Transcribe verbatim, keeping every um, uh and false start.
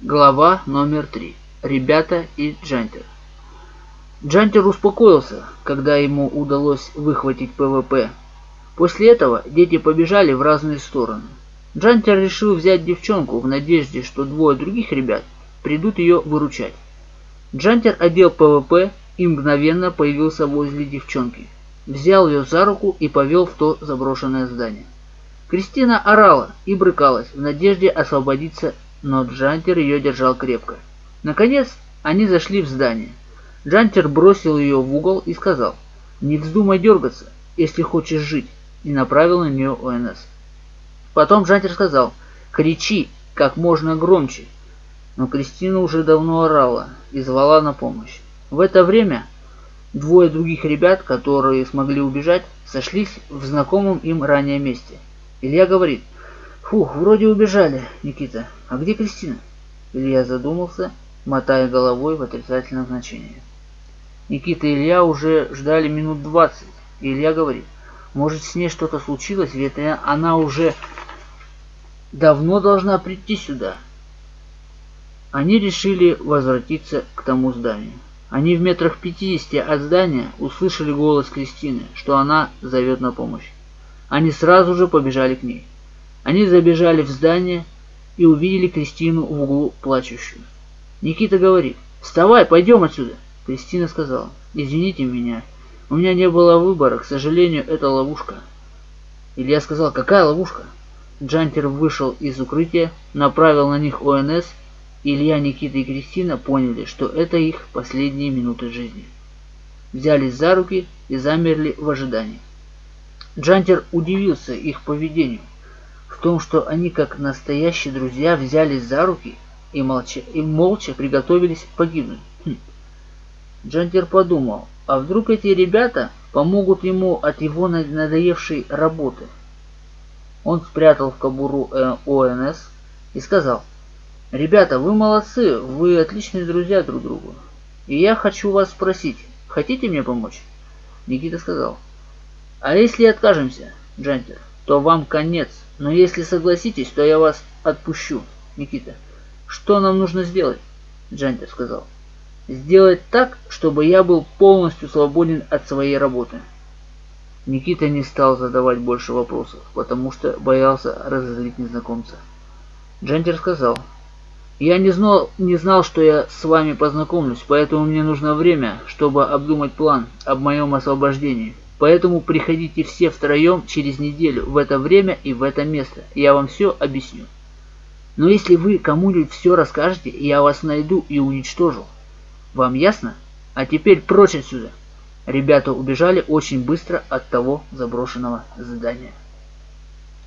Глава номер три. Ребята и Джантер. Джантер успокоился, когда ему удалось выхватить ПВП. После этого дети побежали в разные стороны. Джантер решил взять девчонку в надежде, что двое других ребят придут ее выручать. Джантер одел ПВП и мгновенно появился возле девчонки. Взял ее за руку и повел в то заброшенное здание. Кристина орала и брыкалась в надежде освободиться, но Джантер ее держал крепко. Наконец, они зашли в здание. Джантер бросил ее в угол и сказал: «Не вздумай дергаться, если хочешь жить», и направил на нее ОНС. Потом Джантер сказал: «Кричи как можно громче». Но Кристина уже давно орала и звала на помощь. В это время двое других ребят, которые смогли убежать, сошлись в знакомом им ранее месте. Илья говорит: «Фух, вроде убежали, Никита. А где Кристина?» Илья задумался, мотая головой в отрицательном значении. Никита и Илья уже ждали минут двадцать, и Илья говорит: «Может, с ней что-то случилось, ведь она уже давно должна прийти сюда». Они решили возвратиться к тому зданию. Они в метрах пятидесяти от здания услышали голос Кристины, что она зовет на помощь. Они сразу же побежали к ней. Они забежали в здание и увидели Кристину в углу плачущую. Никита говорит: «Вставай, пойдем отсюда». Кристина сказала: «Извините меня, у меня не было выбора, к сожалению, это ловушка». Илья сказал: «Какая ловушка?» Джантер вышел из укрытия, направил на них ОНС. Илья, Никита и Кристина поняли, что это их последние минуты жизни. Взялись за руки и замерли в ожидании. Джантер удивился их поведению, в том, что они, как настоящие друзья, взялись за руки и молча, и молча приготовились погибнуть. Хм. Джантер подумал, а вдруг эти ребята помогут ему от его надоевшей работы. Он спрятал в кобуру э, ОНС и сказал: «Ребята, вы молодцы, вы отличные друзья друг другу. И я хочу вас спросить, хотите мне помочь?» Никита сказал: «А если откажемся, Джантер, то вам конец, но если согласитесь, то я вас отпущу». Никита: «Что нам нужно сделать?» Джантер сказал: «Сделать так, чтобы я был полностью свободен от своей работы». Никита не стал задавать больше вопросов, потому что боялся разозлить незнакомца. Джантер сказал: «Я не знал, не знал, что я с вами познакомлюсь, поэтому мне нужно время, чтобы обдумать план об моем освобождении. Поэтому приходите все втроем через неделю в это время и в это место, и я вам все объясню. Но если вы кому-нибудь все расскажете, я вас найду и уничтожу. Вам ясно? А теперь прочь отсюда!» Ребята убежали очень быстро от того заброшенного здания.